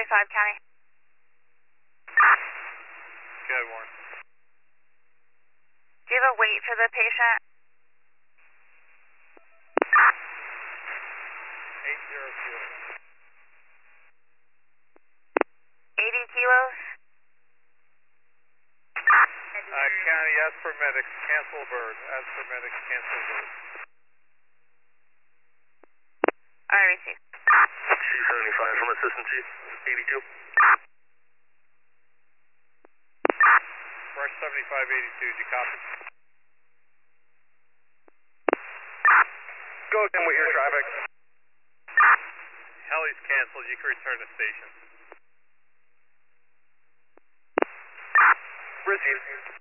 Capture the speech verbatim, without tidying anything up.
five County. Go ahead, Warren. Do you have a weight for the patient? Eight zero kilos. eighty kilos? Uh, County, as per medics, cancel bird. As per medics, cancel bird. I received. C seventy-five from Assistant Chief, eighty-two. Fresh seventy-five eighty-two, do you copy? Go again with your traffic. Heli's canceled, you can return to station. Received.